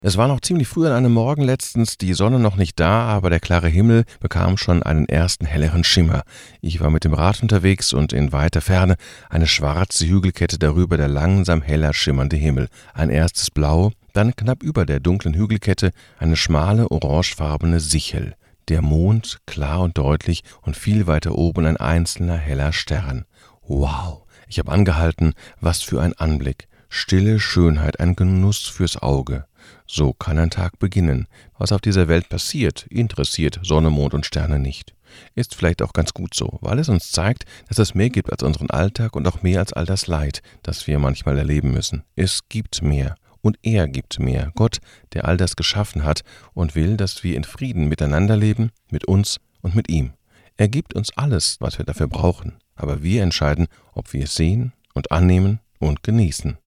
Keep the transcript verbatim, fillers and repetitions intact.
Es war noch ziemlich früh an einem Morgen letztens, die Sonne noch nicht da, aber der klare Himmel bekam schon einen ersten helleren Schimmer. Ich war mit dem Rad unterwegs und in weiter Ferne eine schwarze Hügelkette, darüber der langsam heller schimmernde Himmel. Ein erstes Blau, dann knapp über der dunklen Hügelkette eine schmale orangefarbene Sichel. Der Mond klar und deutlich und viel weiter oben ein einzelner heller Stern. Wow! Ich habe angehalten, was für ein Anblick. Stille Schönheit, ein Genuss fürs Auge. So kann ein Tag beginnen. Was auf dieser Welt passiert, interessiert Sonne, Mond und Sterne nicht. Ist vielleicht auch ganz gut so, weil es uns zeigt, dass es mehr gibt als unseren Alltag und auch mehr als all das Leid, das wir manchmal erleben müssen. Es gibt mehr. Und er gibt mehr. Gott, der all das geschaffen hat und will, dass wir in Frieden miteinander leben, mit uns und mit ihm. Er gibt uns alles, was wir dafür brauchen. Aber wir entscheiden, ob wir es sehen und annehmen und genießen.